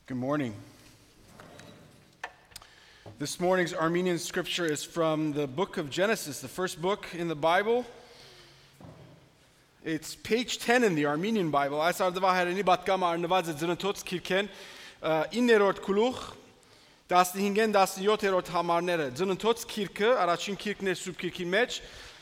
Good morning. This morning's Armenian scripture is from the book of Genesis, the first book in the Bible. It's page 10 in the Armenian Bible. Այս արդվա հայերենի պատգամը արնված է ծննդոց քիրքեն 9-րդ գլուխ 15-ն 17-րդ համարները։ Ծննդոց քիրքը առաջին քիրքն է սուրբ քիրքի մեջ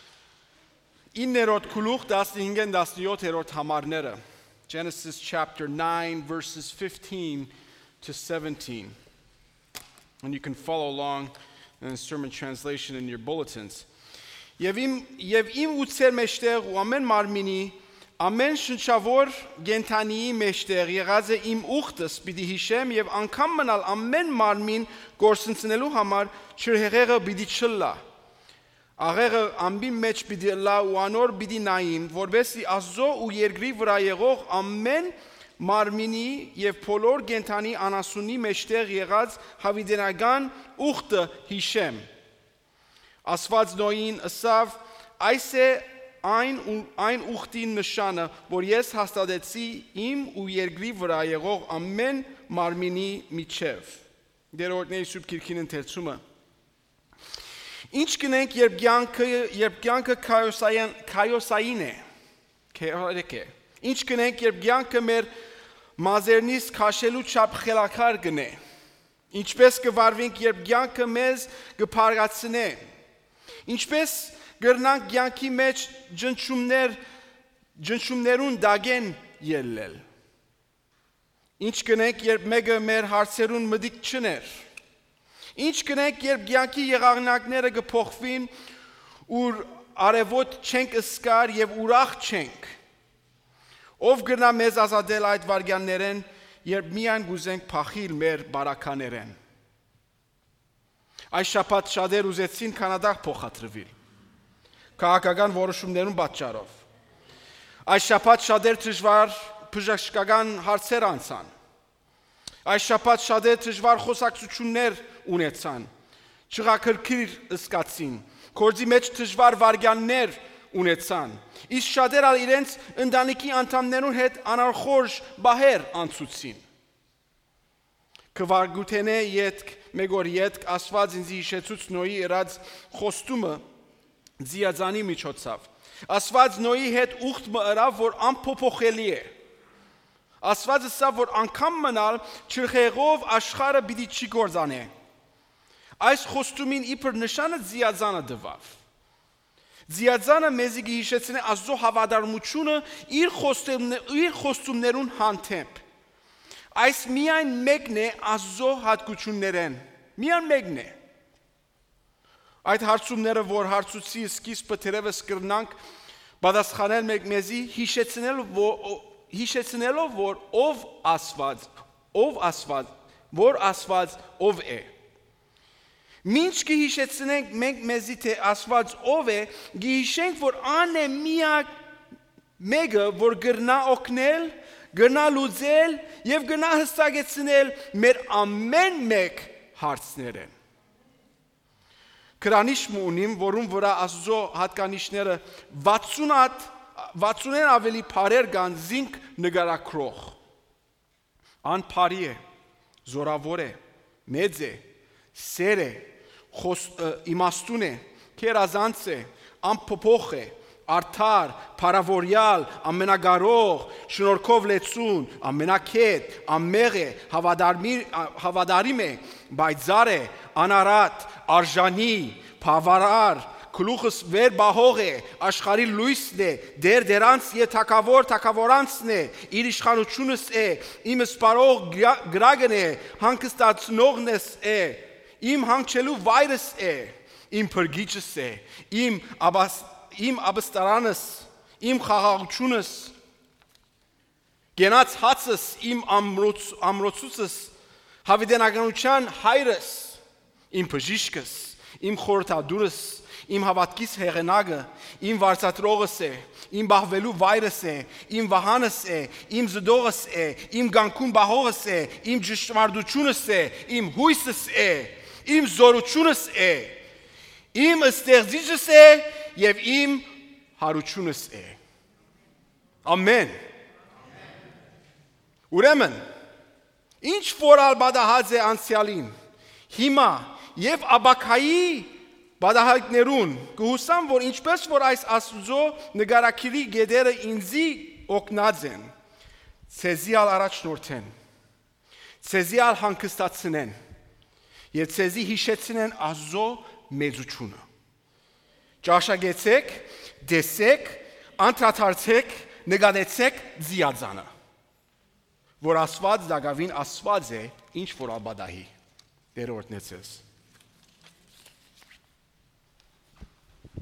9-րդ գլուխ 15-ն 17-րդ համարները։ Genesis chapter 9 verses 15 to 17. And you can follow along in the sermon translation in your bulletins. Եվ իմ ուցեր մեջտեղ ու ամեն մարմինի, ամեն շնչավոր գենթանիի մեջտեղ եղած է իմ ուխտս պիտի հիշեմ եւ անգամ մնալ ամեն մարմին գործընծնելու համար չրհեղեղը պիտի չլա։ Աղեղը ամբի մեջ պիտի լա ու անոր պիտի նայիմ, որովհետեւ Աստծո ու երկրի վրա եղող ամեն մարմինի եւ բոլոր գենթանի անասունի մեջտեղ եղած հավիդենական ուխտը հիշեմ։ Ասված Նոյին ըսավ, այս է այն ուխտի նշանը, որ ես հաստատեցի իմ ու երկրի վրա եղող ամեն մարմինի միջև։ Դերորդների սուրբ քիրքին ընթերցումը։ Ինչ կնենք, երբ կյանքը քայոսային է, քեհարեք է։ Ինչ կնենք, երբ կյանքը մեր մազերնից քաշելու չափ խելակար գնե։ Ինչպես կվարվենք, երբ կյանքը մեզ կփարացնե։ Ինչպես գրնանք կյանքի մեջ ջնջումներուն դագեն ելնել։ Ինչ կնենք, երբ մեկը մեր հարցերուն մտիկ չներ։ Ինչ կնենք, երբ կյանքի եղանակները կփոխվին, ուր արևոտ չենք ըսկար եւ ուրախ չենք։ Ով գնա մեզ ազատել այդ վարյաններեն, երբ միայն գուզենք փախիլ մեր բարականերեն։ Այս շաբաթ շատեր ուզեցին Կանադա փոխադրվել քաղաքական որոշումներուն պատճառով։ Այս շաբաթ շատեր դժվար բժշկական հարցեր անցան։ Այս շաբաթ շատեր դժվար խոսակցություններ ունեցան։ Չղաքրքիր ըսկացին։ Գործի մեջ դժվար վարյաններ ունեցան։ Իսկ շատերը իրենց ընտանիքի անդամներուն հետ անարխորժ բահեր անցուցին։ Կվարգութենե ետք, մեգոր ետք Աստված ինձ հիշեցուց Նոյի ըրած խոստումը ձիածանի միջոցով։ Աստված Նոյի հետ ուխտ մը ըրավ, որ անփոփոխելի է։ Աստված ասավ, որ անգամ մնալ չրխեղով աշխարհը պիտի չի գործանե։ Այս խոստումին իբր նշանը ձիածանը դվավ։ Ձիածանը մեզի գիշեցնե Աստծո հավատարմությունը իր խոստումներուն հանդեպ։ Այս միայն մեկն է Աստծո հատկություններեն։ Միայն մեկն է։ Այդ հարցումները, որ հարցուցի սկիզբը թերևս կրնանք պատասխանել մեզի հիշեցնելով, որ ով Աստված ով է։ Մինչ կհիշեցնենք մենք մեզի թե Աստված ով է, գիշենք, որ ան է միակ մեկը, որ գրնա օգնել, գրնա լուծել եւ գրնա հստակեցնել մեր ամեն մեկ հարցները։ Կրանիշ ունիմ, որում վրա Աստծո հատկանիշները 60-ն ավելի բարեր կան զինք նկարագրող։ Ան բարի է, զորավոր է, մեծ է, սեր է, իմաստուն է, քերազանց է, անփոփոխ է, արդար, փարավորյալ, ամենագարող, շնորհքով լեցուն, ամենակետ, անմեղ է, հավատարիմ է, բայձար է, անարատ, արժանի, բավարար, գլուխս վեր բահող է, աշխարհի լույսն է, դերանց եւ թակավորանցն է, իր իշխանությունս է, իմ սպարող գրագն է, հանգստացնողնս է, իմ հանգչելու վայրս է, իմ փրկիչս է, իմ ապստարանս, իմ խաղաղությունս, գենաց հացս, իմ ամրոցուցս, հավիտենականության հայրս, իմ բժիշկս, իմ խորհրդադուրս, իմ հավատքիս հեղինակը, իմ վարձատրողս է, իմ բահվելու վայրս է, իմ վահանս է, իմ զդողս է, իմ գանքուն բահողս է, իմ ճշմարտությունս է, իմ հույսս է, իմ զորությունս է, իմ ստեղծիչս է եւ իմ հարությունս է։ Ամեն։ Ուրեմն Ինչ որ ալբադահած է անցյալին, հիմա եւ աբակայի բադահայտներուն կհուսամ, որ ինչպես որ այս Աստուծո նկարակիրի գեդերը ինձի օգնած են, ցեզի առաջնորդեն, ցեզի հանգստացնեն եւ ցեզի հիշեցնեն Աստծո մեծությունը։ Ճաշակեցեք, դեսեք, անդրադարձեք, նկատեցեք զիածանը, որ Աստված դակավին Աստված է, ինչ որ աբադահի։ Տեր օրհնեցես։